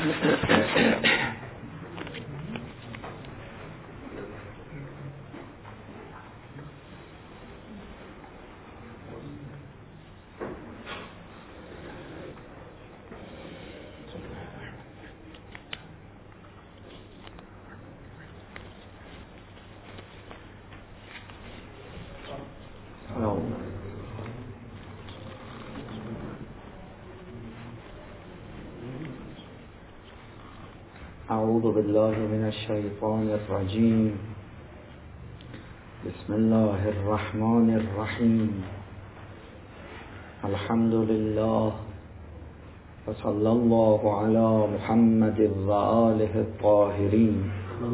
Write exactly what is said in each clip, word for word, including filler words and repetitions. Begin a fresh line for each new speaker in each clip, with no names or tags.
اعوذ بالله من الشیطان الرجیم. بسم الله الرحمن الرحیم. الحمد لله و صلی الله علی محمد و آله الطاهرین.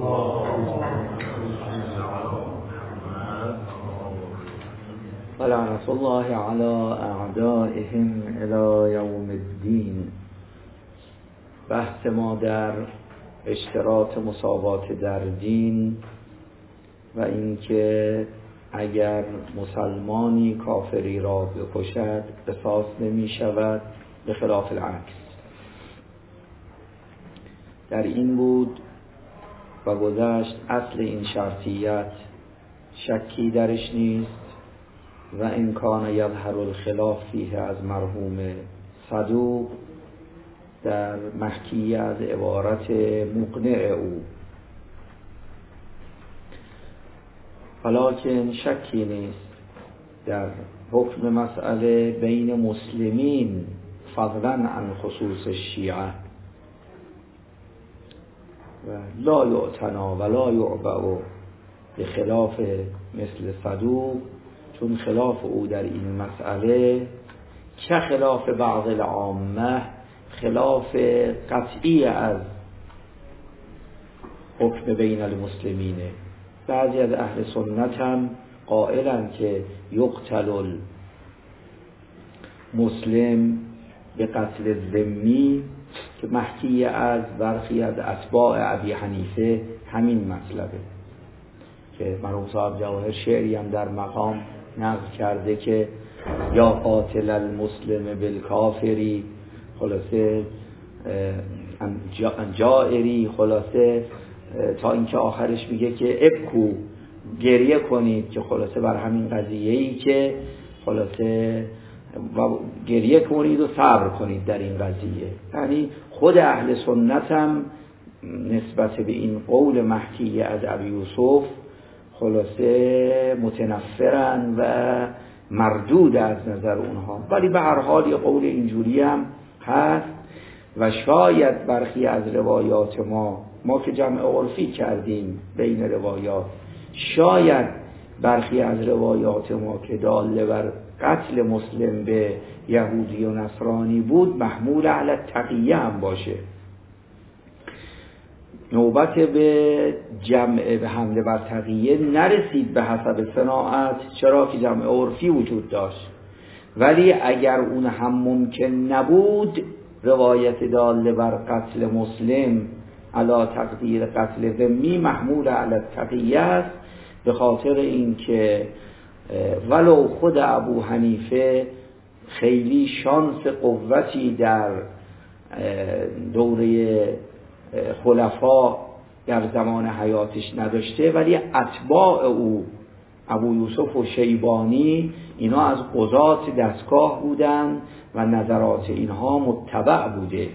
و لعنت الله علی اعدائهم الی یوم الدین. بحث ما در اشتراط مساوات در دین و اینکه اگر مسلمانی کافری را بکشد قصاص نمی شود، به خلاف العکس. در این بود و گذشت اصل این شرطیت شکی درش نیست و این کان یظهر الخلاف فیه از مرحوم صدوق در محکیه از عبارت مقنع او. ولکن شکی نیست در حکم مسئله بین مسلمین فضلا عن خصوص شیعه و لا یعتنا و لا یعبع به خلاف مثل صدوق، چون خلاف او در این مسئله که خلاف بعض العامه خلاف قطعی از حکم بین المسلمینه. بعضی از اهل سنت هم قائلن که یقتل المسلم به قتل ذمی، که محکی از برخی از اتباع ابی حنیفه همین مطلبه، که مرحوم صاحب جواهر شعری هم در مقام نقل کرده که یا قاتل المسلم بالکافری، خلاصه جائری، خلاصه تا اینکه آخرش میگه که ابکو، گریه کنید، که خلاصه بر همین قضیه‌ای که خلاصه گریه کنید و صبر کنید در این قضیه. یعنی خود اهل سنت هم نسبت به این قول محکی از ابی یوسف خلاصه متنفرن و مردود از نظر اونها، ولی به هر حال یه قول اینجوری هم هست و شاید برخی از روایات ما ما که جمع عرفی کردیم بین روایات، شاید برخی از روایات ما که داله بر قتل مسلم به یهودی و نصرانی بود محمول علی التقیه هم باشه. نوبت به جمع به حمله بر تقیه نرسید به حسب صناعت، چرا که جمع عرفی وجود داشت، ولی اگر اون هم ممکن نبود روایت داله بر قتل مسلم علی تقدیر قتل ذمی محمول علی التقیه است، به خاطر اینکه ولو خود ابو حنیفه خیلی شانس قوتی در دوره خلفا در زمان حیاتش نداشته، ولی اتباع او ابو یوسف و شیبانی اینا از قضات دستگاه بودن و نظرات اینها متبع بوده.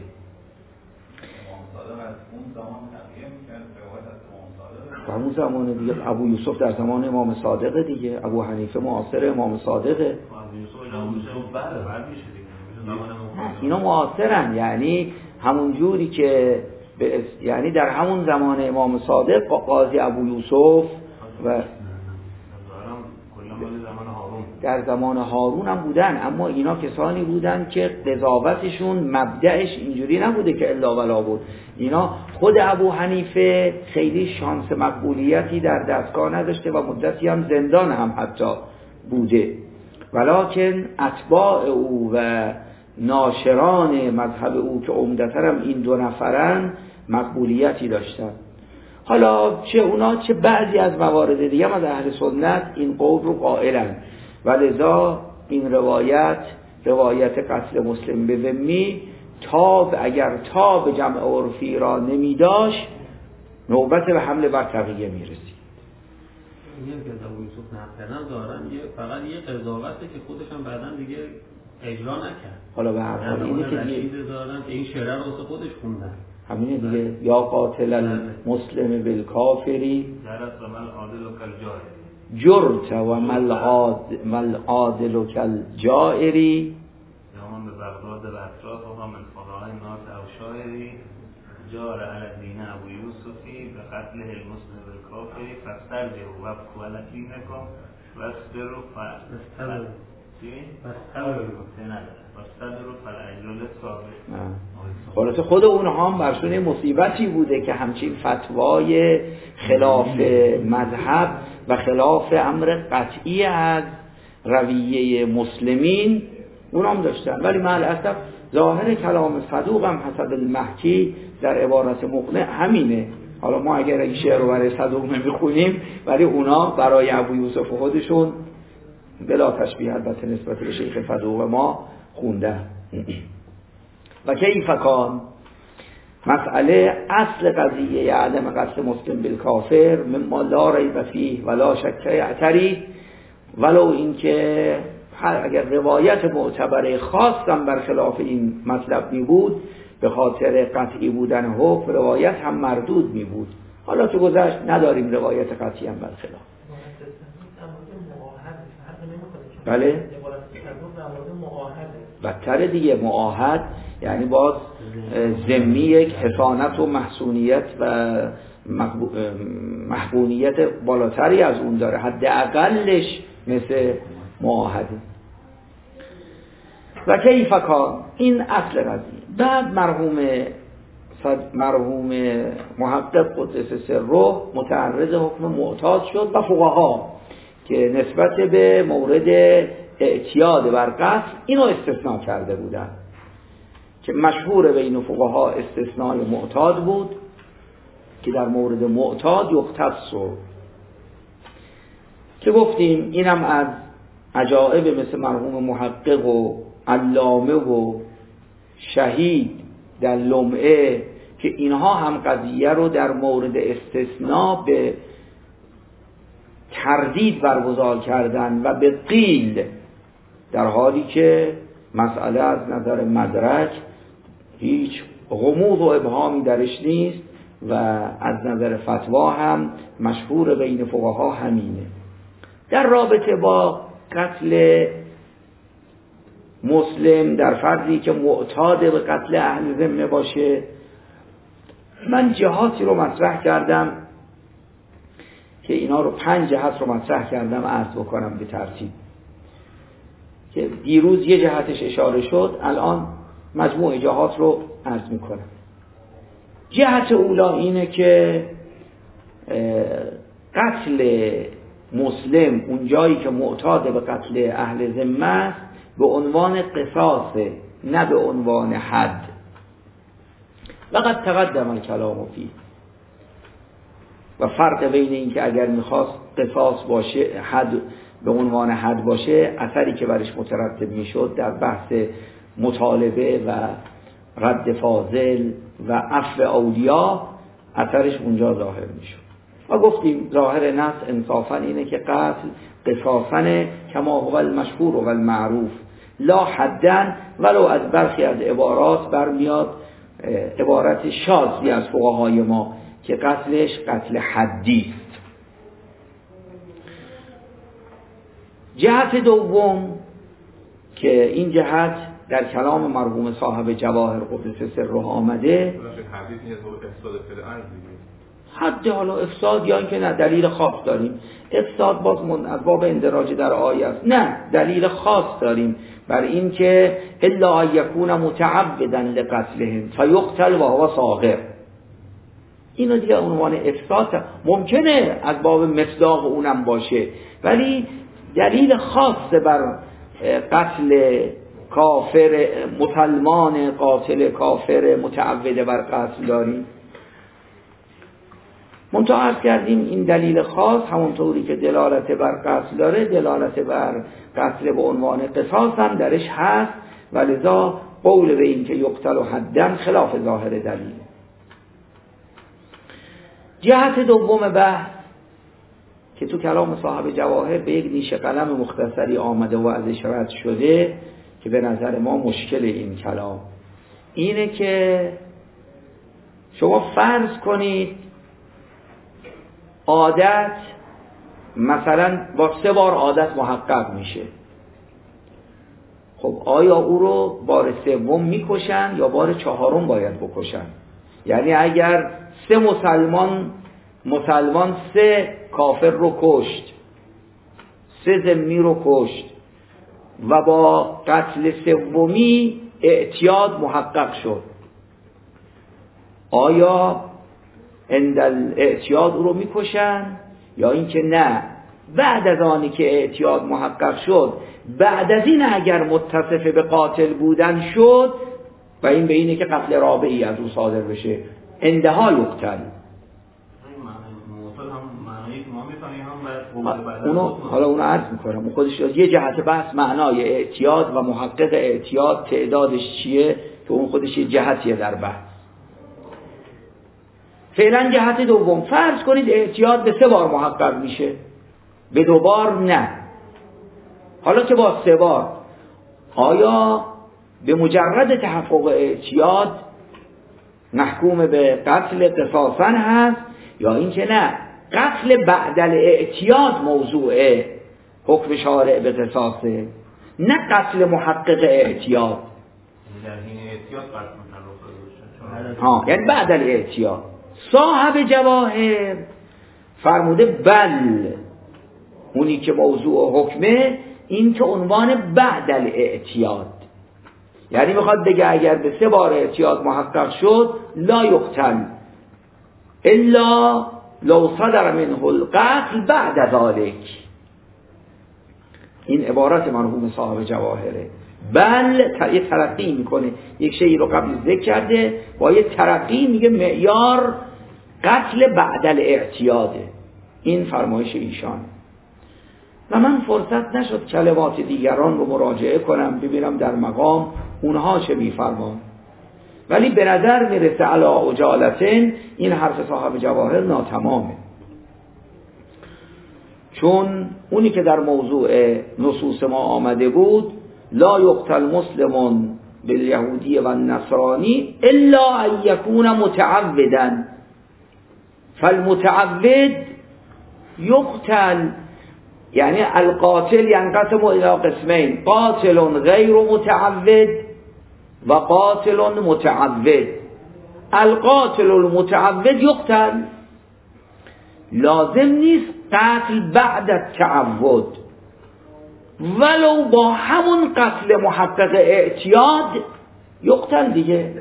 در اون زمان دیگه ابو یوسف در زمان امام صادق دیگه، ابو حنیفه معاصر امام صادقه. اینا معاصرن، یعنی همون جوری که یعنی در همون زمان امام صادق قاضی ابو یوسف و در زمان هارون هم بودن، اما اینا کسانی بودن که قضاوتشون مبدأش اینجوری نبوده که الا ولا بود. اینا خود ابو حنیفه خیلی شانس مقبولیتی در دستگاه نداشته و مدتی هم زندان هم حتی بوده، ولکن اتباع او و ناشران مذهب او که عمدتاً هم این دو نفرن مقبولیتی داشتن. حالا چه اونا چه بعضی از موارد دیگه هم از اهل سنت این قول رو قائلن و لذا این روایت روایت قتل مسلم به ذمی تاب اگر تاب جمع عرفی را نمی داشت نوبت به حمله بر تقیه می رسید.
یه که ابو یوسف نقدن دارن یه فقط یه قضاوته که خودش هم بعداً دیگه اجرا نکرد.
حالا به هر حال اینه که
دیگه دارن که این شعر رو واسه خودش خوندن.
همینه دیگه یا قاتل المسلم بالکافری
جرت و مل عادل و کالجائری
جرت و مل عادل کالجائری
زمان به بغداد و اطراف و من فقهای ناس او شاعری جار علی دین ابو یوسفی به قتل المسلم بالکافری فاسترجع و بکو علکی نکن واصبروا فاستبروا چی؟ واصبروا واصبروا فالاجر صابر.
خلاصه خود اونها هم برشون مصیبتی بوده که همچین فتوای خلاف مذهب و خلاف امر قطعی از رویه مسلمین اون هم داشتن. ولی مع الاسف ظاهر کلام صدوق هم حسب المحکی در عبارت مقنع همینه. حالا ما اگر این شعر رو برای صدوق نمیخونیم ولی اونا برای ابو یوسف خودشون بلا تشبیه البته نسبت به شیخ صدوق ما خونده. و کیف کان مسئله اصل قضیه عدم قتل مسلم بالکافر مما لا ریب فیه ولا شک یعتری، ولو اینکه اگر روایت معتبر خاصم برخلاف این مطلب می بود به خاطر قطعی بودن حکم روایت هم مردود می بود. حالا تو گذشت نداریم روایت قطعی هم برخلاف. بله بدتر دیگه معاهد یعنی باز ضمنی یک حسانت و محسونیت و محبونیت بالاتری از اون داره، حداقلش مثل معاهده. و کیف کان این اصل قضیه. بعد مرحوم مرحوم محقق قدس سره متعرض حکم معتاد شد و فقها که نسبت به مورد اعتیاد بر قتل اینو استثناء کرده بودن که مشهور بین فقها استثناء معتاد بود که در مورد معتاد یختص که گفتیم اینم از عجائب مثل مرحوم محقق و علامه و شهید در لمعه که اینها هم قضیه رو در مورد استثناء به تردید برگزار کردن و به قیل، در حالی که مسئله از نظر مدرک هیچ غموض و ابهامی درش نیست و از نظر فتوا هم مشهور بین فقها همینه. در رابطه با قتل مسلم در فردی که معتاد به قتل اهل ذمه باشه، من جهاتی رو مطرح کردم که اینا رو پنج جهت رو مطرح کردم عرض بکنم به ترتیب که دیروز یه جهتش اشاره شد، الان مجموع جهات رو عرض میکنم. جهت اولا اینه که قتل مسلم اون جایی که معتاد به قتل اهل ذمه است به عنوان قصاصه، نه به عنوان حد. وقد تقدم الکلام فیه. و فرق بین این که اگر میخواست قصاص باشه حد به عنوان حد باشه، اثری که برش مترتب میشد در بحث مطالبه و رد فاضل و عفو اولیاء اثرش اونجا ظاهر میشد. و گفتیم ظاهر نص انصافا اینه که قتل قصاصن کما هو المشهور و المعروف لا حدن، ولو از برخی از عبارات برمیاد عبارت شاذی از فقهای ما که قتلش قتل حدی است. جهت دوم که این جهت در کلام مرحوم صاحب جواهر قدس سره آمده، حد حالا افساد یا اینکه نه دلیل خاص داریم، افساد باز من از باب اندراج در آیه است، نه دلیل خاص داریم بر این که الا یکون متعبدا لقتلهم فیقتل و هو صاغر. اینو دیگه عنوان افساد ممکنه از باب مصداق اونم باشه، ولی دلیل خاص بر قتل کافر مسلمان قاتل کافر متعود بر قتل داریم. منتها عرض کردیم این دلیل خاص همونطوری که دلالت بر قتل داره، دلالت بر قتل به عنوان قصاص هم درش هست و لذا قول به این که یقتل و حدن خلاف ظاهر دلیل. جهت دوم بحث که تو کلام صاحب جواهر به یک نیش قلم مختصری آمده و ازش رد شده که به نظر ما مشکل این کلام اینه که شما فرض کنید عادت مثلا با سه بار عادت محقق میشه، خب آیا او رو بار سوم میکشن یا بار چهارم باید بکشن؟ یعنی اگر سه مسلمان مسلمان سه کافر رو کشت، سه ذمی رو کشت و با قتل سومی اعتیاد محقق شد، آیا اندل اعتیاد او رو میکشن یا اینکه نه بعد از آنی که اعتیاد محقق شد بعد از این اگر متصف به قاتل بودن شد و این به اینه که قتل رابعی از او صادر بشه اندها یقتل. اونو حالا اونو عرض میکنم، اون خودش یه جهت بحث معنای اعتیاد و محقق اعتیاد تعدادش چیه که اون خودش یه جهتیه در بحث. فعلا جهت دوم، فرض کنید اعتیاد به سه بار محقق میشه، به دو بار نه. حالا که با سه بار آیا به مجرد تحقق اعتیاد محکوم به قتل قصاصاً هست یا اینکه نه قتل بعد الاعتیاد موضوع حکم شارع به قصاصه، نه قتل محقق اعتیاد. ها یعنی بعد الاعتیاد. صاحب جواهر فرموده بل، اونی که موضوع حکمه این که عنوان بعد الاعتیاد، یعنی میخواد بگه اگر به سه بار اعتیاد محقق شد لا یقتل الا لو صدر منه القتل بعد ذلك. این عبارت مرحوم صاحب جواهره. بل یه ترقی میکنه، یک شیء رو قبل ذکر کرده با یه ترقی میگه معیار قتل بعد الاعتیاده. این فرمایش ایشان و من فرصت نشد کلمات دیگران رو مراجعه کنم ببینم در مقام اونها چه میفرمان، ولی به نظر میرسه علی عجالتن این حرف صاحب جواهر ناتمامه، چون اونی که در موضوع نصوص ما آمده بود لا یقتل مسلمون بالیهودی و النصرانی الا ان یکون متعودا فالمتعود یقتل، یعنی القاتل ینقسم الى قسمین، قاتل غیر متعود و قاتل متعود. القاتل المتعود یقتل، لازم نیست قتل بعد التعود، ولو با همون قتل محقق اعتیاد یقتل دیگه.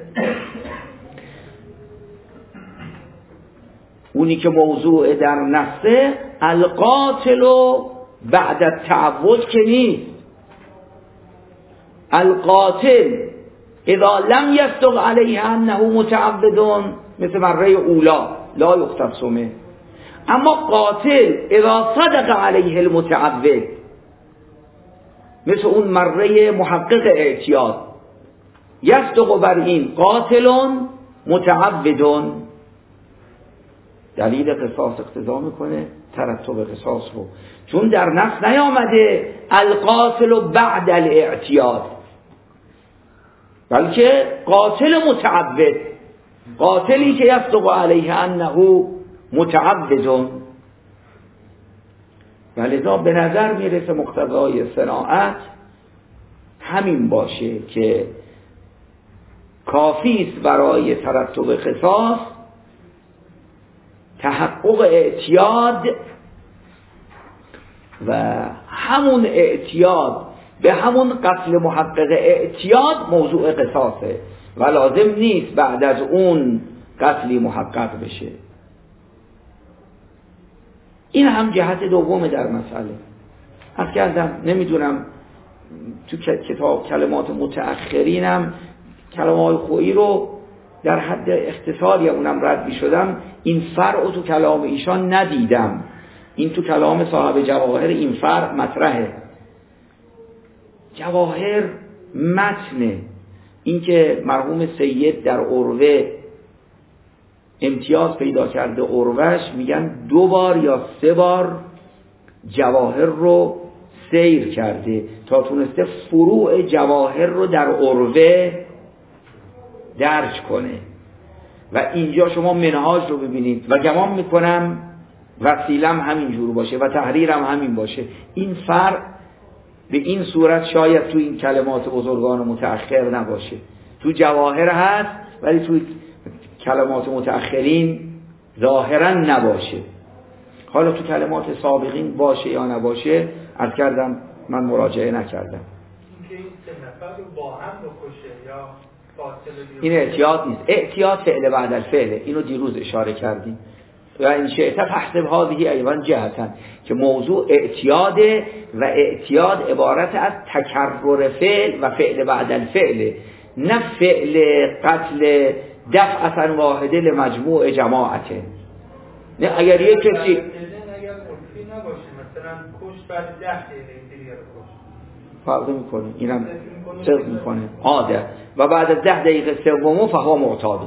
اونی که موضوع در نفسه القاتل بعد التعود که نیست. القاتل اذا لم يصدق عليه انه متعود مثل مره اولا لا یختص منه، اما قاتل اذا صدق عليه المتعود مثل اون مره محقق اعتیاد یصدق بر این قاتل متعود، دلیل قصاص اقتضا میکنه ترتب قصاص رو، چون در نص نیامده القاتل بعد الاعتیاد، بلکه قاتل متعود، قاتلی که یصدق علیه انه متعود. ولذا به نظر میرسه مقتضای صناعت همین باشه که کافی است برای ترتب قصاص تحقق اعتیاد و همون اعتیاد به همون قتل محقق اعتیاد موضوع قصاصه و لازم نیست بعد از اون قتلی محقق بشه. این هم جهت دوم در مسئله. از کردم نمیدونم تو کتاب کلمات متأخرینم کلمات خویی رو در حد اختصاری اونم رد می شدم، این فرع تو کلام ایشان ندیدم. این تو کلام صاحب جواهر این فرع مطرحه. جواهر متنه اینکه مرحوم سید در عروه امتیاز پیدا کرده، عروهش میگن دو بار یا سه بار جواهر رو سیر کرده تا تونسته فروع جواهر رو در عروه درج کنه. و اینجا شما منهاج رو ببینید و گمان میکنم وسیلم همین جور باشه و تحریرم همین باشه. این فرق به این صورت شاید تو این کلمات بزرگان متأخر نباشه، تو جواهر هست ولی تو کلمات متأخرین ظاهرا نباشه. حالا تو کلمات سابقین باشه یا نباشه عرض کردم، من مراجعه نکردم.
اینکه این سه نفر رو با هم بکشه یا فاصله بیاره،
این اعتیاد نیست. اعتیاد فعل بعد الفعله، اینو دیروز اشاره کردیم. و این شئت فحسب هذه ایضا جهتا که موضوع اعتیاده و اعتیاد عبارت از تکرر فعل و فعل بعد الفعل، نه فعل قتل دفعة واحده لمجموع جماعته. نه اگر یک کسی
اگر عرفی نباشه مثلا کش بعد ده دقیقه دیگه رو کش
فرق میکنه، اینم صدق میکنه عاده و بعد از ده دقیقه سومو فهو معتاده.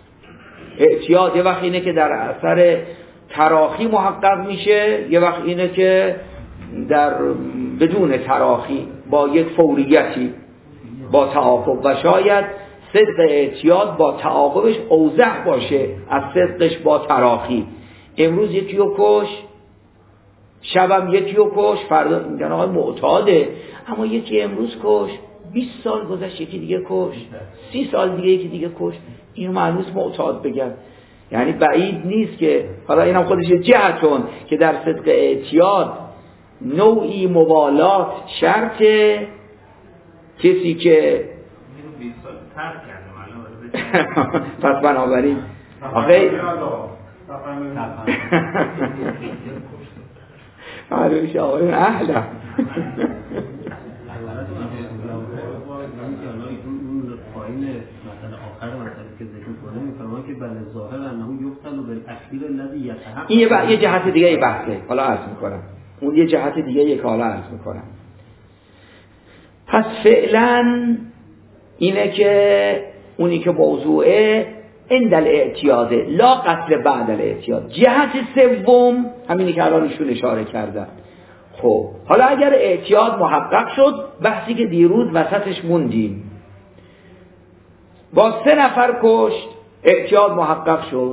اعتیاد یه وقت اینه که در اثر تراخی محقق میشه، یه وقت اینه که در بدون تراخی با یک فوریتی با تعاقب، و شاید صدق اعتیاد با تعاقبش اوضح باشه از صدقش با تراخی. امروز یکی رو کش، شبم یکی رو کش، فردا میگن آقای معتاده، اما یکی امروز کش، بیست سال گذشت یکی دیگه کش، سی سال دیگه یکی دیگه کش، اینو معنوس معتاد بگن. یعنی بعید نیست که حالا اینم خودش جهتون که در صدق اعتیاد نوعی موالات شرطه. کسی که
بیست سال ترک کرده
پس بنابراین آخه معلومش آقایون اهلا این یه, یه جهت دیگه بحثه، حالا عرض میکنم اون یه جهت دیگه یک حالا عرض میکنم. پس فعلا اینه که اونی که موضوعه عند الاعتیاده لا قتل بعد الاعتیاد. جهت سوم همینی که الان ایشون اشاره کردن. خب حالا اگر اعتیاد محقق شد، بحثی که دیروز وسطش موندیم، با سه نفر کشت، اعتیاد محقق شد،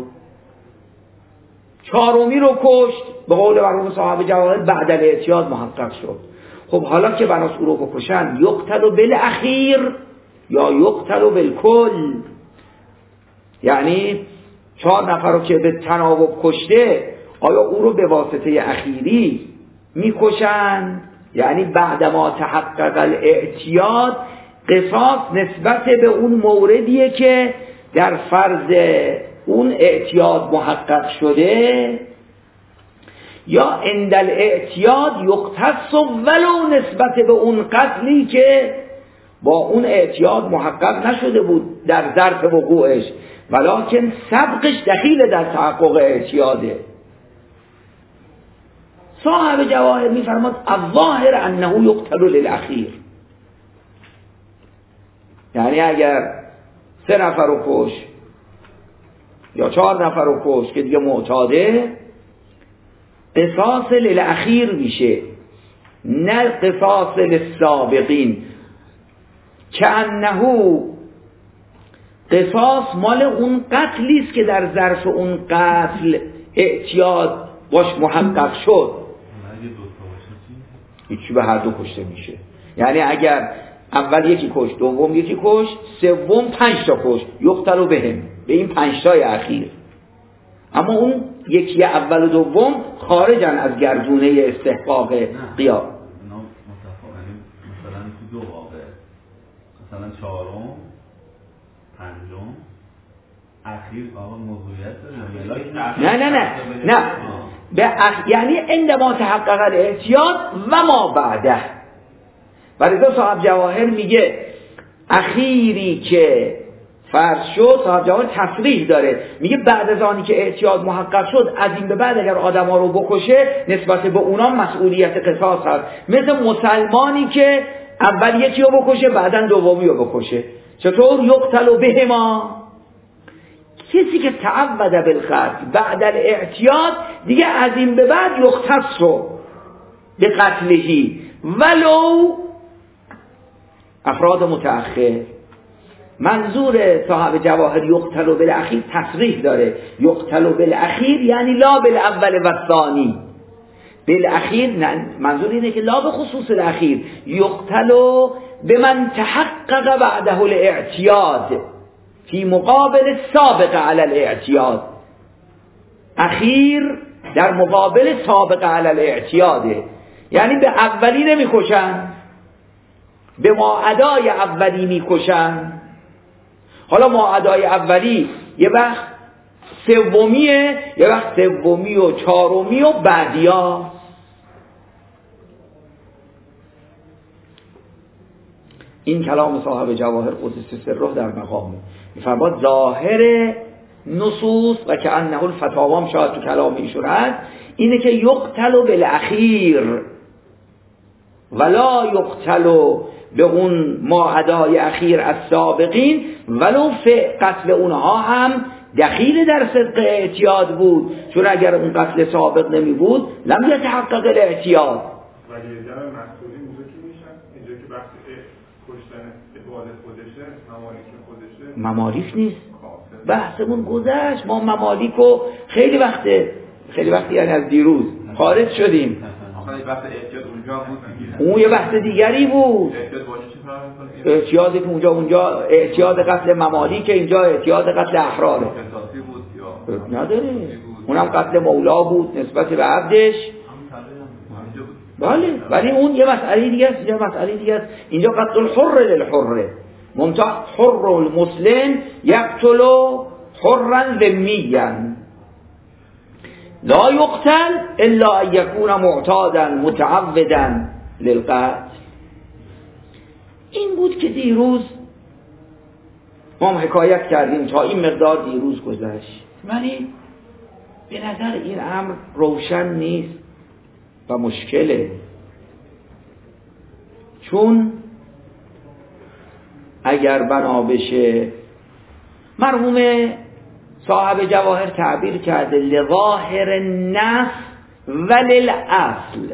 چهارمی رو کشت، به قول مرحوم صاحب جواهر بعد الاعتیاد محقق شد. خب حالا که بناس او رو بکشن، یقتل بالاخیر یا یقتل بالکل، یعنی چهار نفر رو که به تناوب کشته آیا او رو به واسطه اخیری میکشن؟ یعنی بعدما تحقق الاعتیاد قصاص نسبت به اون موردیه که در فرض اون اعتیاد محقق شده، یا عند الاعتیاد یقتص ولو نسبت به اون قتلی که با اون اعتیاد محقق نشده بود در ظرف وقوعش، ولکن سبقش دخیل در تحقق اعتیاده. صاحب جواهر میفرماد الظاهر انه یقتل للاخیر، یعنی اگر سه نفر رو کش یا چهار نفر رو کش که دیگه معتاده، قصاص للاخیر میشه، نه قصاص للسابقین، که انه قصاص مال اون قتلی است که در ظرف اون قتل اعتیاد باش محقق شد. هیچی به هر دو کشته میشه. یعنی اگر اول یکی کشت، دوم یکی کشت، سوم پنج تا کشت، یقتلوا بهم، به این پنج تای اخیر. اما اون یکی اول و دوم خارجن از گردونه استحقاق قیام.
مثلا تو دو واقع، مثلا چهارم، پنجم، اخیر آقا موضوعیت
داره. نه نه نه نه به اخ... یعنی عندما تحقق الاعتیاد و ما بعده. ولی دو صاحب جواهر میگه اخیری که فرض شد، صاحب جواهر تصریح داره، میگه بعد از آنی که اعتیاد محقق شد، از این به بعد اگر آدم ها رو بکشه نسبت به اونا مسئولیت قصاص هست، مثل مسلمانی که اول یکی رو بکشه بعدن دومی رو بکشه. چطور؟ یقتل بهما، کسی که تعود بالقتل بعد الاعتیاد دیگه از این به بعد یختص رو به قتلهی ولو افراد متأخر. منظور صاحب جواهر یقتل بالاخیر تصریح داره، یقتل بالاخیر یعنی لا بالاول و الثانی، بالاخیر منظور اینه که لا به خصوص الاخیر، یقتل بمن تحقق بعده الاعتیاد فی مقابل سابق علی الاعتیاد، اخیر در مقابل سابق علی الاعتیاده، یعنی به اولی نمیکشن، به ماعدای اولی میکشن. حالا ماعدای اولی یه وقت سومیه، یه وقت سومی و چهارمی و بعدیا. این کلام صاحب جواهر قدس سره در مقامه میفرماد ظاهر نصوص و که انه الفتاوام شاید تو کلام ایشون هست اینه که یقتل بالاخیر ولا یقتل به اون ماعدای اخیر از سابقین، ولو قتل اونها هم دخیل در صدق اعتیاد بود، چون اگر اون قتل سابق نمی بود لم یتحقق الاعتیاد.
ولی جمع مسئولین اینجا که میشن، اینجا که بحث کشتن اقبال خودشه، ممالیک خودشه،
ممالیک نیست، بحثمون گذشت. ما ممالیکو خیلی وقته، خیلی وقتی یعنی از دیروز خارج شدیم.
بحث اعتیاد اونجا بود،
اون یه بحث دیگری بود. اعتیادی که اونجا اونجا اعتیاد قتل ممالیک، اینجا اعتیاد قتل احراره. نداره، اونم قتل مولا بود نسبت به عبدش. بله، ولی اون یه مسئله دیگه است، یه مسئله دیگه است. اینجا قتل الحر للحر، منتها حر المسلم یقتل حرا ذمیا لا یقتل الا ان یکون معتادا متعودا للقتل. این بود که دیروز ما هم حکایت کردیم، تا این مقدار دیروز گذشت، ولی به نظر این امر روشن نیست و مشکله، چون اگر بنا بشه مرحوم صاحب جواهر تعبیر کرده لظاهر النص وللأصل.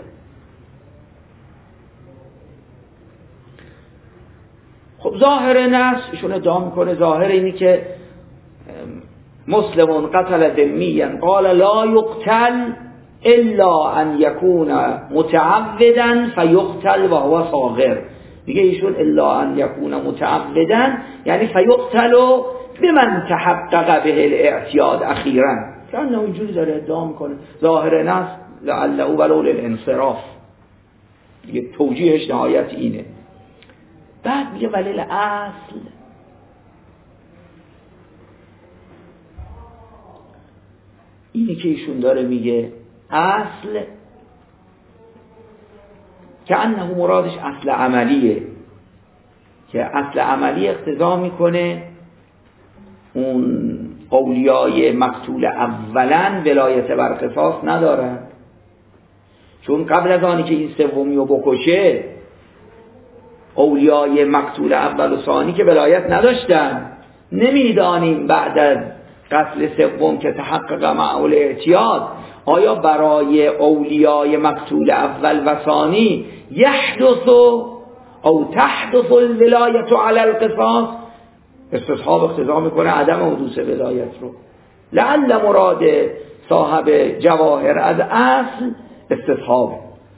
خب ظاهر نص ایشون ادعا میکنه ظاهر اینی که مسلمون قتل ذمیا قال لا یقتل الا ان یکون متعودا فیقتل و هو صاغر. میگه ایشون الا ان یکون متعودا یعنی فیقتل بمن تحقق به الاعتیاد اخیرا، که انه اینجوری داره ادعا میکنه ظاهر نص لعله ولو للانصراف، دیگه توجیهش نهایت اینه. بعد میگه ولی الاصل، اینی که ایشون داره میگه اصل که انه مرادش اصل عملیه، که اصل عملی اقتضا میکنه اون اولیای مقتول اولا ولایت بر قصاص ندارن، چون قبل از آنی که این سومی رو بکشه اولیای مقتول اول و ثانی که ولایت نداشتن. نمیدانیم بعد از قتل سوم که تحقق معه الاعتیاد آیا برای اولیای مقتول اول و ثانی یحدث او تحدث الولایت علی القصاص. استصحاب اقتضا میکنه عدم حدوث ولایت رو. لعل مراد صاحب جواهر از اصل استصحابه،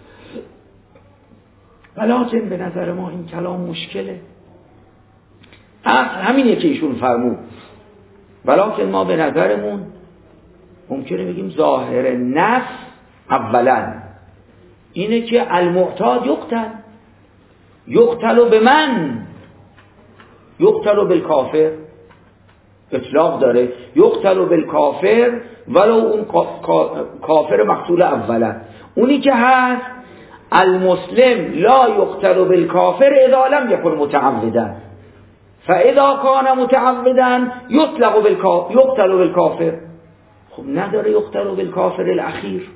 ولکن به نظر ما این کلام مشکله. اصل همینه که ایشون فرمود، ولکن ما به نظرمون ممکنه بگیم ظاهر نص اولا اینه که المعتاد یقتل، یقتل به من، یقتل بالکافر، اطلاق داره، یقتل بالکافر ولو اون کافر مقتول اولا. اونی که هست المسلم لا یقتل بالکافر اذا لم یکن متعودا، فاذا کان متعودا یطلق بالکافر یقتل بالکافر. خب نداره یقتل بالکافر الاخیر.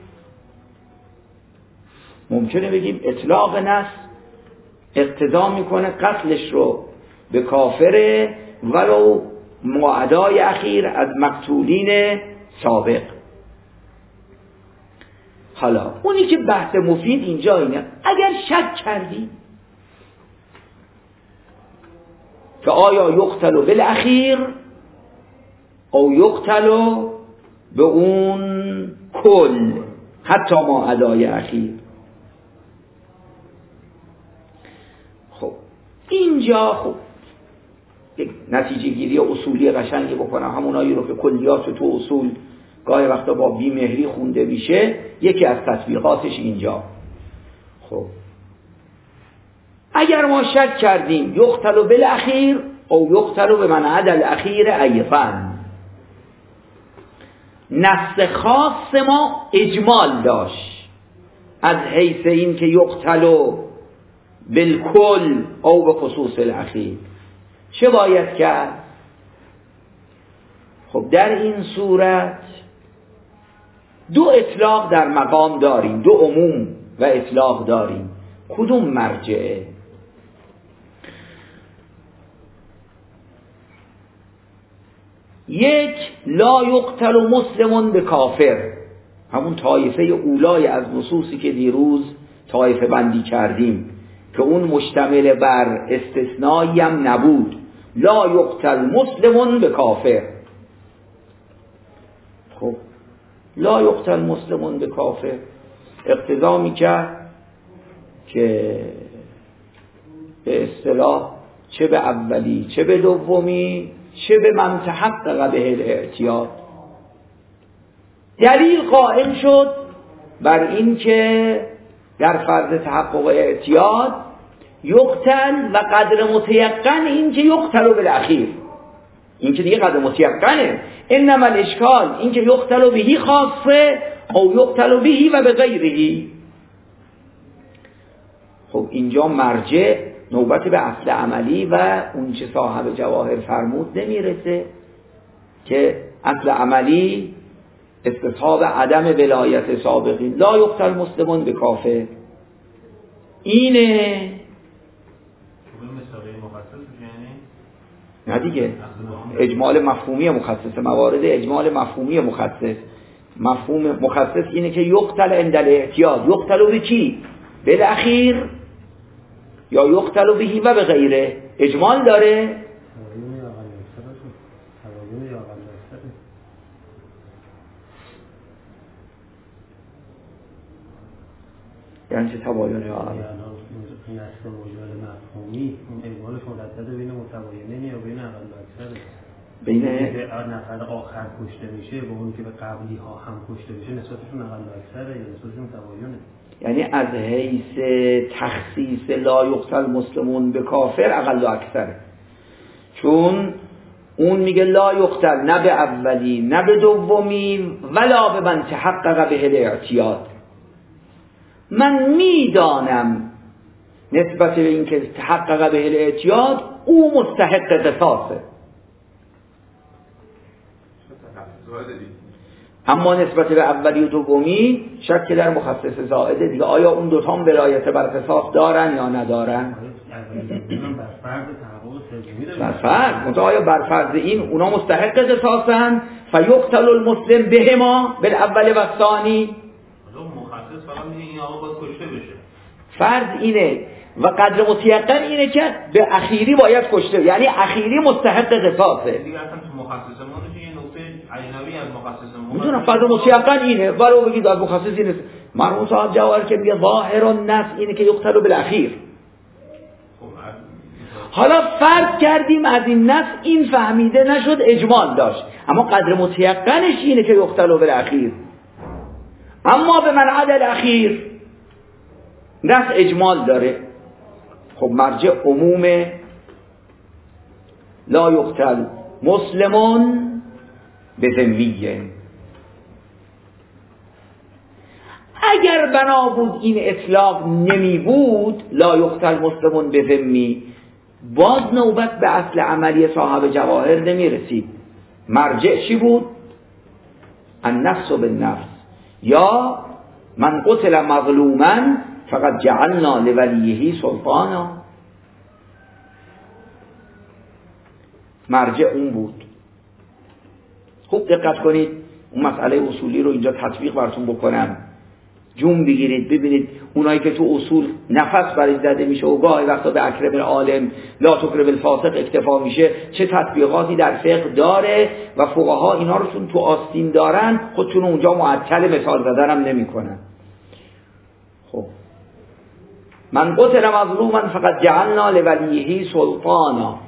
ممکنه بگیم اطلاق نص اقتضا میکنه قتلش رو به کافر ولو معادای اخیر از مقتولین سابق. حالا اونی که بحث مفید اینجا اینه، اگر شک کردی که آیا یقتل بالاخیر او یقتل به اون کل حتی معادای اخیر. خب اینجا خب یک نتیجه گیری اصولی قشنگی بکنم، همونایی رو که کلیات تو اصول گاهی وقتا با بیمهری خونده میشه، یکی از تطبیقاتش اینجا. خب اگر ما شک کردیم یقتل بالاخیر او یقتل به من عدا الاخیر ایضا، نص خاص ما اجمال داشت از حیث این که یقتل بالکل او به خصوص الاخیر. چه باید کرد؟ خب در این صورت دو اطلاق در مقام داریم، دو عموم و اطلاق داریم. کدوم مرجعه؟ یک، لا یقتل مسلم به کافر، همون طایفه اولای از نصوصی که دیروز طایفه بندی کردیم که اون مشتمل بر استثنایی هم نبود. لا یقتل مسلم به کافر. خب لا یقتل مسلم به کافر اقتضا میکرد که به اصطلاح چه به اولی چه به دومی چه به من تحقق به الاعتیاد دلیل قائم شد بر این که در فرض تحقق اعتیاد یقتل و قدر متیقن این که یقتل بالاخیر، این که دیگه قدر متیقنه. انما الاشکال این که یقتل بهی خاصه او یقتل بهی و به غیرهی. خب اینجا مرجع نوبت به اصل عملی و اون چه صاحب جواهر فرمود نمیرسه که اصل عملی استصحاب عدم ولایت سابقین. لا یقتل مسلمون به کافر اینه نه دیگه اجمال مفهومی مخصص، موارد اجمال مفهومی مخصص. مفهوم مخصص اینه که یقتل عند الاعتیاد، یقتل به چی؟ بالاخیر یا یقتل بهی و به غیره. اجمال داره یعنی چه تباینه ها؟
این اصل مجمل مفهومی اون اجمالش مردد بین متباینین یا بین اقل و اکثره؟
بین
نفر آخر کشته میشه با اون که به قبلی ها هم کشته میشه نسبتشون اقل و اکثره یا نسبتشون متباینه؟
یعنی از حیث تخصیص لا یقتل مسلمون به کافر اقل و اکثره، چون اون میگه لا یقتل نه به اولی نه به دومی ولا به من تحقق به الاعتیاد. من میدانم نسبت به این که تحقق به الاعتیاد او مستحق قصاصه، اما نسبت به اولی و دومی شک در مخصص زائده دیگه. آیا اون دوتا هم ولایت بر قصاص دارن یا ندارن؟ بر فرض منتها آیا بر فرض این اونا مستحق قصاصن؟ فیقتل المسلم بهما بالاول و الثانی. فرض اینه و قدر متیقن اینه که به اخیری باید کشته، یعنی اخیری مستحق قصاصه.
دیگه اصلا تو مخصصمون یه نقطه عینوی از مخصصمون
میدونم قدر متیقن اینه ولو بگید از مخصص اینه. مرحوم صاحب جواهر که میگه ظاهر النص اینه که یقتل بالاخیر. حالا فرض کردیم از این نص این فهمیده نشد اجمال داشت، اما قدر متیقنش اینه که یقتل بالاخیر. اما به من عدا الاخیر نص اجمال داره. خب مرجع عموم لا یقتل مسلمون به ذمیه. اگر بنا بود این اطلاق نمی بود لا یقتل مسلمون به ذمی، باز نوبت به اصل عملی صاحب جواهر نمی رسید. مرجع چی بود؟ النفس بالنفس یا من قتل مظلوما فقد جعلنا لولیه سلطانا. مرجع اون بود. خوب دقت کنید، اون مسئله اصولی رو اینجا تطبیق براتون بکنم، جون بگیرید ببینید اونایی که تو اصول نفس برای زده میشه و گاهی وقتا به اکرم العالم لا تکرم الفاسق اکتفا میشه، چه تطبیقاتی در فقه داره و فقها اینا رو چون تو آستین دارن خودشون اونجا معطل مثال زدن هم نمی کنن. خب من قتل مظلوما فقط جعلنا لولیه سلطانا،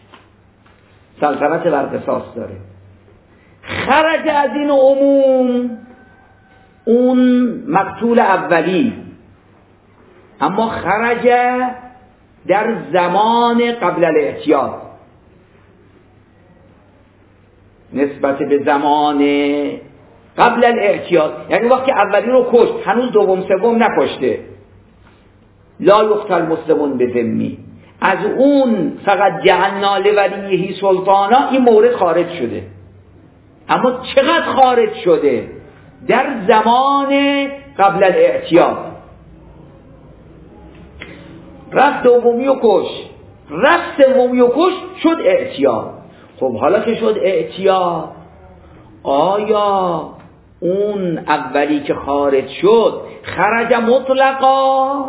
سلطنت بر قصاص داره. خرج از این عموم اون مقتول اولی، اما خرج در زمان قبل الاعتیاد، نسبت به زمان قبل الاعتیاد، یعنی وقتی اولی رو کشت هنوز دوم سوم نکشته. لا یقتل مسلمون به ذمی، از اون فقط جعلنا لولیه سلطانا این مورد خارج شده. اما چقدر خارج شده؟ در زمان قبل الاعتیاد. رفت دومی و کش، رفت سومی و کش، شد اعتیاد. خب حالا که شد اعتیاد، آیا اون اولی که خارج شد خرج مطلقا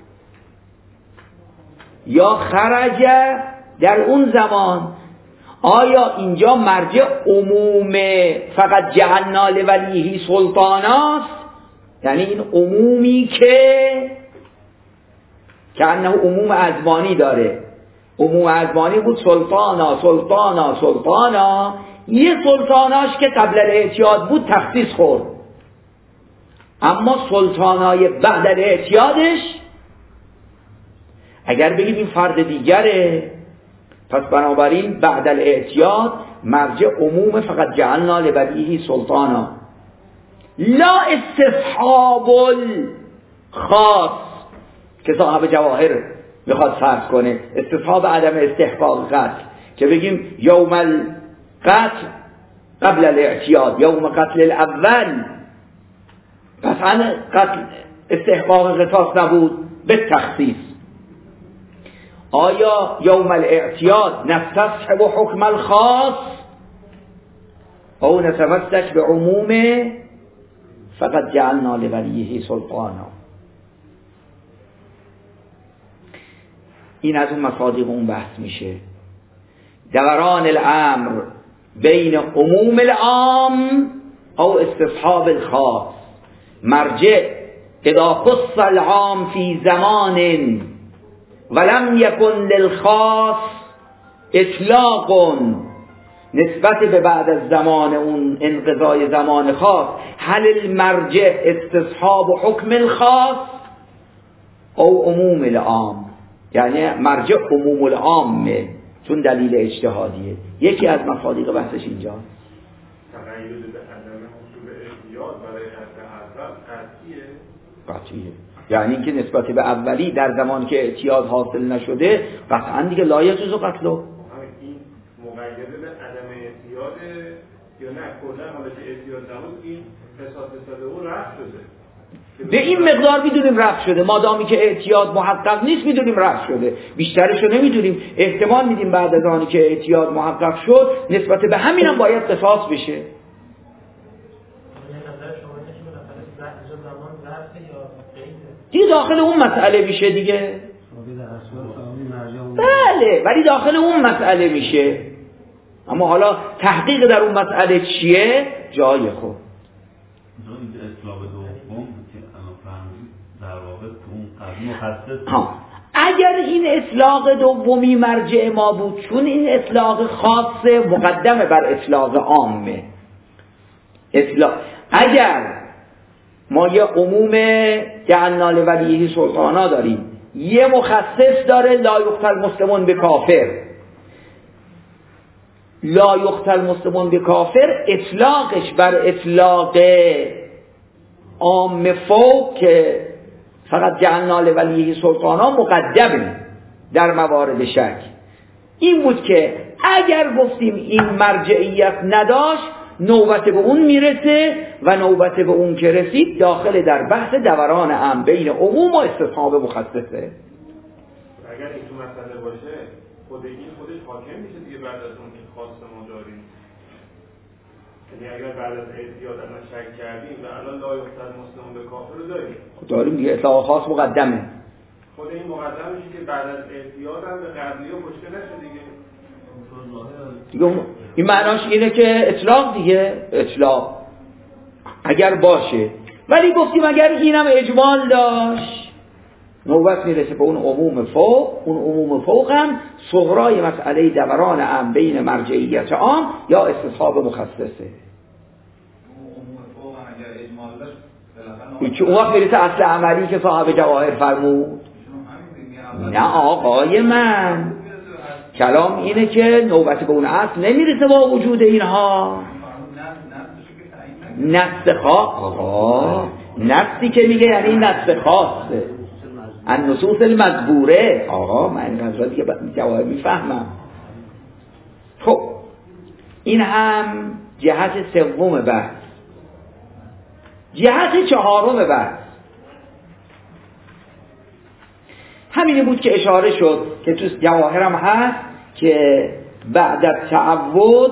یا خرج در اون زمان؟ آیا اینجا مرجع عموم فقط جعلنا لولیه سلطاناست، یعنی این عمومی که که انه عموم ازمانی داره، عموم ازمانی بود سلطانا سلطانا سلطانا، یه سلطاناش که قبل الاعتیاد بود تخصیص خورد، اما سلطانای بعد الاعتیادش اگر بگیم این فرد دیگره، پس بنابراین بعد الاعتیاد مرجع عموم فقط جعلنا لولیه سلطانا، لا استصحاب الخاص که صاحب جواهر میخواد فرض کنه، استصحاب عدم استحقاق قتل، که بگیم یوم القتل قبل الاعتیاد یوم قتل الاول، پس قتل استحقاق قصاص نبود به تخصیص. آیا یوم الاعتیاد نستصحب حکم الخاص او نتمسک به عموم فقط جعلنا لولیه سلطانا؟ این از اون مصادیق اون بحث میشه. دوران الامر بین عموم العام او استصحاب الخاص، مرجع اذا خص العام فی زمان ولم یکن للخاص اطلاق، نسبت به بعد از زمان اون انقضای زمان خاص، هل المرجع استصحاب حکم الخاص او عموم العام؟ یعنی مرجع عموم العامه چون دلیل اجتهادیه. یکی از مصادیق بحثش اینجاست.
تقیید به عدم حصول احتیاط برای حد اول قطعیه؟
قطعیه، یعنی که نسبت به اولی در زمان که اعتیاد حاصل نشده قطعا دیگه لا یجوز قتله.
این مقید به عدم اعتیاد یا نه کلا حالا که اعتیاد نبود این قصاص داده او رفع شده؟
به این مقدار میدونیم رفع شده، مادامی که اعتیاد محقق نیست میدونیم رفع شده، بیشترش رو نمیدونیم، احتمال میدیم بعد از آنی که اعتیاد محقق شد نسبت به همین هم باید قصاص بشه. دیگه داخل اون مسئله میشه دیگه، بله، ولی داخل اون مسئله میشه. اما حالا تحقیق در اون مسئله چیه جای خود.
اطلاق دوم که الان فهمید در واقع تو اون قضیه مخصص
ها، اگر این اطلاق دومی مرجع ما بود، چون این اطلاق خاصه مقدمه بر اطلاق عامه. اطلاق اگر ما یه عموم جعلنا لولیه سلطانا داریم، یه مخصص داره لا یقتل مسلمون به کافر، لا یقتل مسلمون به کافر اطلاقش بر اطلاق عام فوق که فقط جعلنا لولیه سلطانا مقدمه در موارد شک. این بود که اگر گفتیم این مرجعیت نداشت نوبت به اون میرسه و نوبت به اون که رسید داخل در بحث دوران هم بین عموم و استصحاب مخصصه.
اگر این تو مسئله باشه خود این خودش حاکم میشه دیگه بعد از اون که خواست ما داریم. یعنی اگر بعد از اعتیاد الان شک کردیم و الان لا یفتر مسلمون به کافر رو داریم
داریم دیگه، اطلاق خاص مقدمه.
خود این مقدم میشه که بعد از اعتیاد هم به قبلی ها کشته نشه دیگه.
دیگه این معناش اینه که اطلاق دیگه، اطلاق اگر باشه. ولی گفتیم اگر اینم اجمال داشت نوبت میرسه به اون عموم فوق. اون عموم فوق هم صغرای مسئله دوران ام بین مرجعیت عام یا استصحاب مخصصه.
عموم فوق هم اگر اجمال داشت
این که اون وقت میرسه اصل عملی که صاحب جواهر فرمود. نه آقای من، کلام اینه که نوبت به اون اصل نمیرسه با وجود اینها. نفس خاص، آقا نفسی که میگه یعنی نفس خاصه، النصوص المذبوره. آقا من این قضا دیگه جواهر میفهمم. خب این هم جهت سوم بحث. جهت چهارم بحث همینی بود که اشاره شد که تو جواهرم هست که بعد از تعود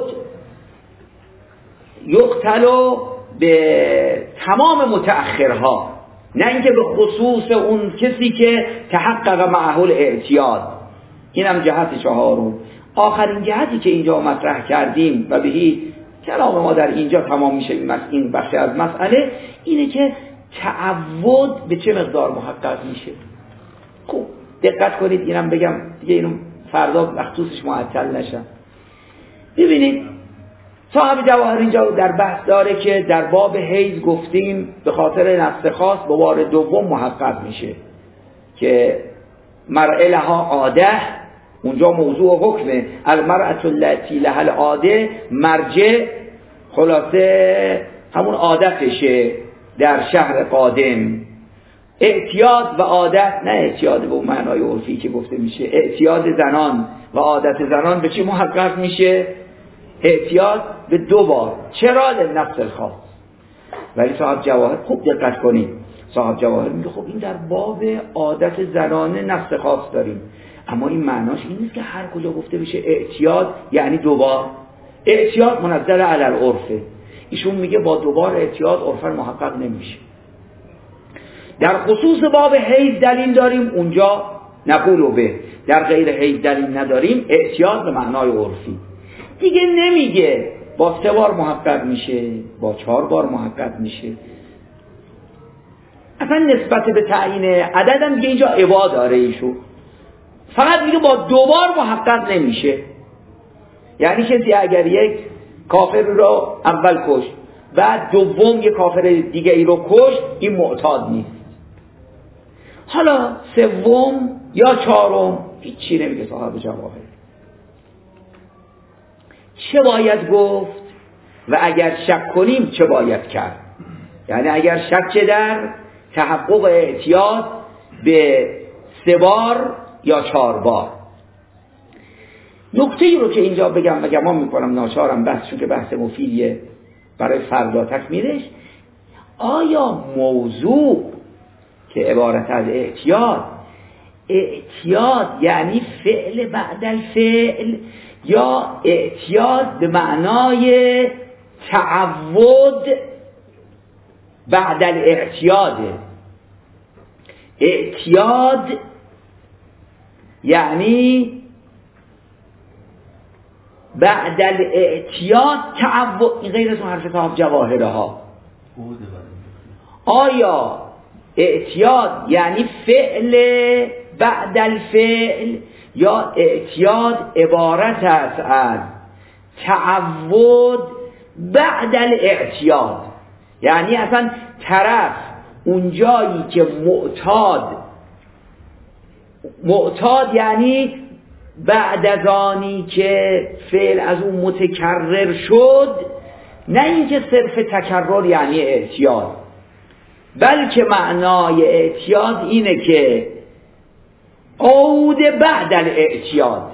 یقتلو به تمام متأخرها، نه اینکه به خصوص اون کسی که تحقق معه الاعتیاد. اینم جهت چهارم. آخرین جهتی که اینجا مطرح کردیم و بهی کلام ما در اینجا تمام میشه این بخش از مسئله، اینه که تعود به چه مقدار محقق میشه. خوب دقت کنید، اینم بگم دیگه، اینو فردا مخصوصش معطل نشم. ببینید صاحب جواهر اینجا در بحث داره که در باب حیض گفتیم به خاطر نفس خاص به بار دوم محقق میشه که مرء لها عاده، اونجا موضوع حکمه المرأة التي لها العاده، مرجع خلاصه همون عادتشه در شهر قادم. اعتیاد و عادت، نه اعتیاد به اون معنای عرفی که گفته میشه، اعتیاد زنان و عادت زنان به چی محقق میشه؟ اعتیاد به دو بار. چرا؟ لنفس الخاص. ولی صاحب جواهر خوب دقت کنید، صاحب جواهر میگه خب این در باب عادت زنانه نفس خاص داریم، اما این معناش این نیست که هر کجا گفته بشه اعتیاد یعنی دو بار. اعتیاد منزل علی العرفه. ایشون میگه با دو بار اعتیاد عرفا محقق نمیشه. در خصوص باب حیض دلیل داریم، اونجا نقول به. در غیر حیض دلیل نداریم، اعتیاد به معنای عرفی. دیگه نمیگه با سه بار محقق میشه، با چهار بار محقق میشه. اصلا نسبت به تعیین عدد هم دیگه اینجا ابا داره ایشون. فقط میگه با دو بار محقق نمیشه. یعنی کسی اگر یک کافر رو اول کشت بعد دوم یک کافر دیگه ای رو کشت، این معتاد نیست. حالا سوم یا چهارم هیچی نمیگه صاحب جواهر. چه باید گفت و اگر شک کنیم چه باید کرد؟ یعنی اگر شک در تحقق اعتیاد به سه بار یا چهار بار. نکته ای رو که اینجا بگم و گمان میکنم ناچارم بحث، چون که بحث مفیدیه برای فردا تکمیلش، آیا موضوع که عبارت از اعتیاد، اعتیاد یعنی فعل بعد الفعل یا اعتیاد به معنای تعود بعد الاعتیاد؟ اعتیاد یعنی بعد الاعتیاد تعود، این غیر از اون حرف صاحب جواهره ها. آیا اعتیاد یعنی فعل بعد الفعل یا اعتیاد عبارت است از تعود بعد الاعتیاد؟ یعنی اصلا طرف اونجایی که معتاد، معتاد یعنی بعد از آنی که فعل از اون متکرر شد، نه اینکه صرف تکرر یعنی اعتیاد، بلکه معنای اعتیاد اینه که عود بعد الاعتیاد،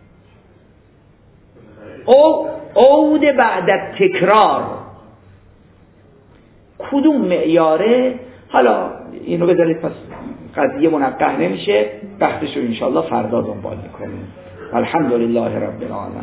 او عود بعد تکرار. کدوم معیاره؟ حالا اینو بذارید، پس قضیه منقح نمیشه، بحثش رو انشالله فردا دنبال میکنیم. الحمدلله رب العالمین.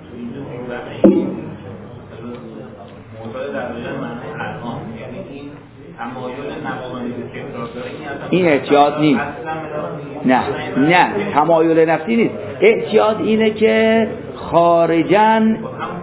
این اعتیاد نیست. نه نه تمایل نفسی نیست. اعتیاد اینه که خارجاً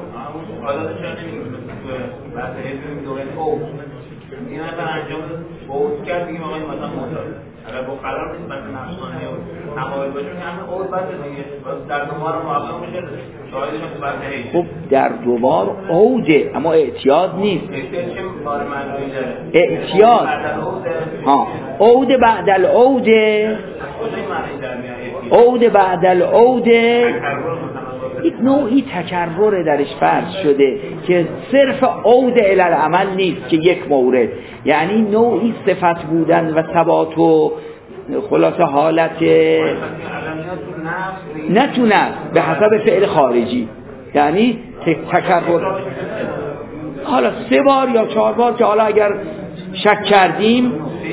این اگر انجام بود کرد دیگه آقای مثلا معتاد اگر با قرار نیست مثلا نفسانی و تمایل باشه همه اول بعد دیگه در دوبار معلوم میشه شاهدش تو برتری.
خب در دوبار اوده اما اعتیاد نیست.
اعتیاد چه کار معنی داره؟
اعتیاد ها اوده بعد الاوده اوده بعد الاوده یک نوعی تکرر درش فرض شده که صرف عود الی العمل نیست که یک مورد، یعنی نوعی صفت بودن و ثبات و خلاصه حالت نه تو نفس به حسب فعل خارجی، یعنی تکرر حالا سه بار یا چهار بار که حالا اگر شک کردیم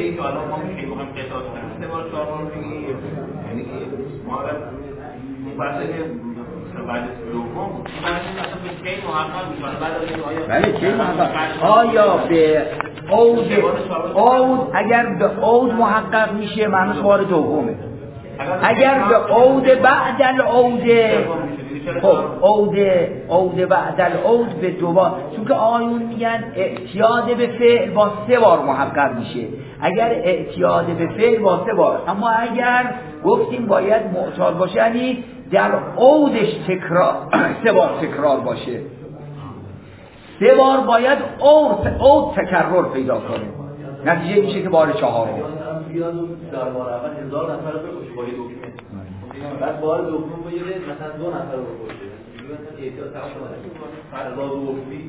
بله چه محقق آیا به عود عود اگر به عود محقق میشه معنیش بار دومه، اگر به عود بعد العود خب عود عود بعد العود به دوبار، چون که آیون میگن اعتیاد به فعل با سه بار محقق میشه، اگر اعتیاد به فعل با سه بار، اما اگر گفتیم باید معتاد باشه یعنی در عودش تکرار سه بار تکرار باشه، سه بار باید عود عود تکرر پیدا کنه، نتیجه میشه که بار چهارم
در بار اول هزار نفر رو بکشه با یه دکمه، بعد بار دوم با یه مثلا دو نفر رو بکشه، دیگه مثلا احتیاط تمام شده فرضا دومی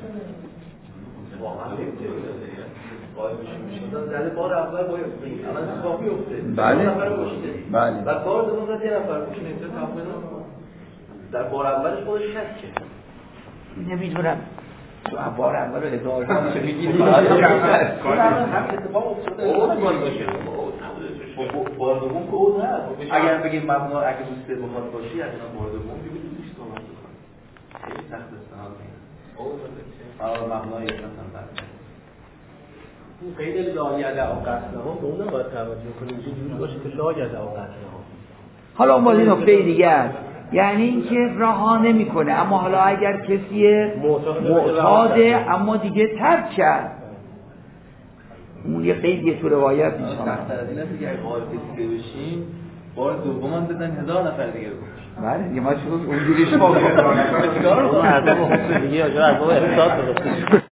واقعا قاعده میشه در بار اول باید اول کافی افته
بله
نفر رو بکشه
بله
بعد بار دوم زد یه نفر بکشه احتیاط تمام در بار اولش خودش شکه
نمیدونم تو بار اول رو هزار بار میشه میگیری
هم اتفاق افتاده اون بار باشه بار دوم که اون نه اگر بگیم مبنا اگه دوست بخواد باشی از اینا بار دوم بگید دوست صحبت بکن خیلی سخت استناد میاد آه مبنای اصلا بعد اون قید لاید او قصده ها به اون نباید توجه کنیم جوری باشه که لاید او قصده ها.
حالا باز این نکته دیگه است، یعنی اینکه رها نمیکنه، اما حالا اگر کسی معتاده اما دیگه ترک کرد اون یه قیدیه تو روایت نیست.
مثلا از این است که اگه قاعده دیگه بشیم بار دوم هم بزن هزار نفر دیگه رو بکشیم.
بله دیگه ما چون اونجوری شما هزار نفر
چیکار کنیم؟